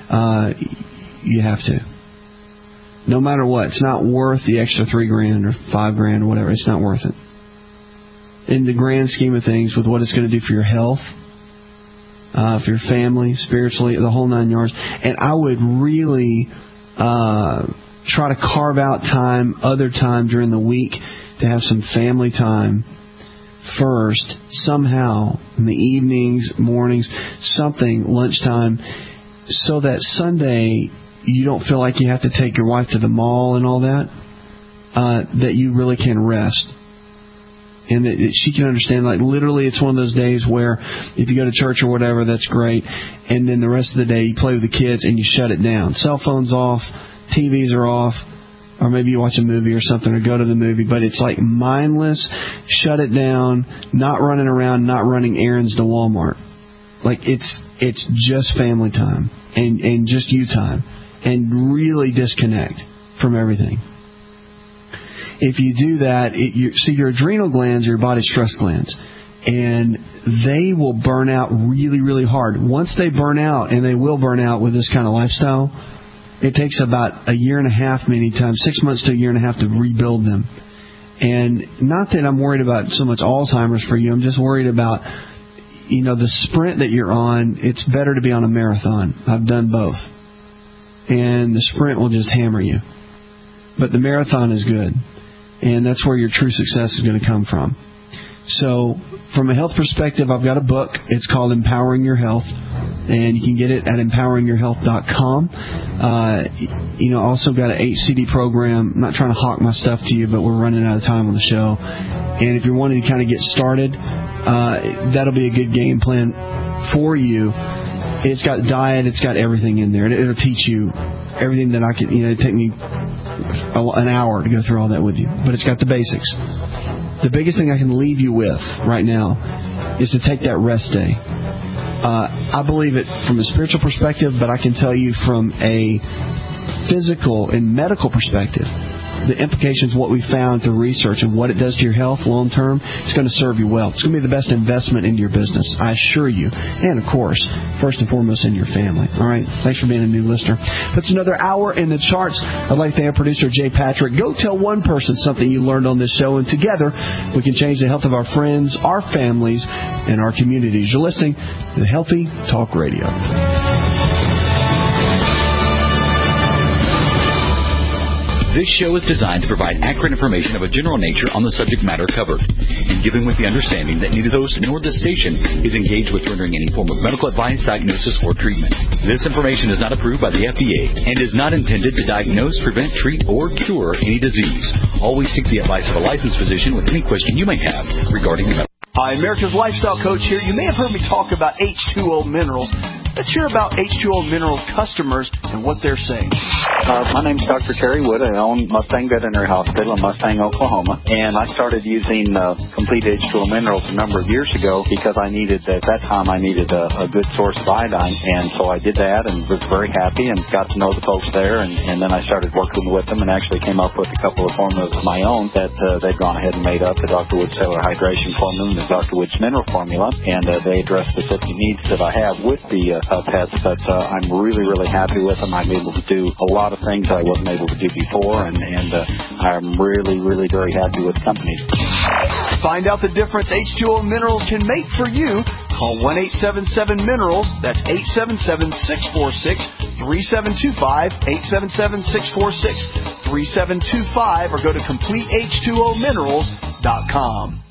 S4: you have to. No matter what, it's not worth the extra $3,000 or $5,000 or whatever. It's not worth it. In the grand scheme of things, with what it's going to do for your health, for your family, spiritually, the whole 9 yards. And I would really try to carve out other time during the week to have some family time first, somehow, in the evenings, mornings, something, lunchtime, so that Sunday you don't feel like you have to take your wife to the mall and all that, that you really can rest. And that she can understand, like, literally it's one of those days where if you go to church or whatever, that's great. And then the rest of the day you play with the kids and you shut it down. Cell phones off, TVs are off, or maybe you watch a movie or something or go to the movie. But it's like mindless, shut it down, not running around, not running errands to Walmart. Like it's just family time and just you time. And really disconnect from everything. If you do that, your adrenal glands are your body's stress glands. And they will burn out really, really hard. Once they burn out, and they will burn out with this kind of lifestyle, it takes about a year and a half, many times, 6 months to a year and a half to rebuild them. And not that I'm worried about so much Alzheimer's for you. I'm just worried about, the sprint that you're on. It's better to be on a marathon. I've done both. And the sprint will just hammer you. But the marathon is good. And that's where your true success is going to come from. So, from a health perspective, I've got a book. It's called Empowering Your Health. And you can get it at empoweringyourhealth.com. Also got an 8-CD program. I'm not trying to hawk my stuff to you, but we're running out of time on the show. And if you're wanting to kind of get started, that'll be a good game plan for you. It's got diet, it's got everything in there. It'll teach you everything that I can, it'd take me an hour to go through all that with you. But it's got the basics. The biggest thing I can leave you with right now is to take that rest day. I believe it from a spiritual perspective, but I can tell you from a physical and medical perspective, the implications of what we found through research and what it does to your health long term, it's going to serve you well. It's going to be the best investment into your business, I assure you. And, of course, first and foremost, in your family. All right? Thanks for being a new listener. That's another hour in the charts. I'd like to thank our producer, Jay Patrick. Go tell one person something you learned on this show, and together we can change the health of our friends, our families, and our communities. You're listening to Healthy Talk Radio.
S8: This show is designed to provide accurate information of a general nature on the subject matter covered, and given with the understanding that neither host nor this station is engaged with rendering any form of medical advice, diagnosis, or treatment. This information is not approved by the FDA and is not intended to diagnose, prevent, treat, or cure any disease. Always seek the advice of a licensed physician with any question you may have regarding the medical.
S14: Hi, America's Lifestyle Coach here. You may have heard me talk about H2O Minerals. Let's hear about H2O Minerals customers and what they're saying.
S3: My name's Dr. Terry Wood. I own Mustang Veterinary Hospital in Mustang, Oklahoma. And I started using Complete H2O Minerals a number of years ago because at that time I needed a good source of iodine. And so I did that and was very happy and got to know the folks there. And then I started working with them and actually came up with a couple of formulas of my own that they've gone ahead and made up, the Dr. Wood Cellular Hydration Formula and the Dr. Wood's Mineral Formula. And they address specific needs that I have with the pets, but I'm really, really happy with them. I'm able to do a lot of things I wasn't able to do before, and I'm really, really very happy with the company.
S14: Find out the difference H2O Minerals can make for you. Call 1-877-MINERALS. That's 877-646-3725, 877-646-3725, or go to CompleteH2OMinerals.com.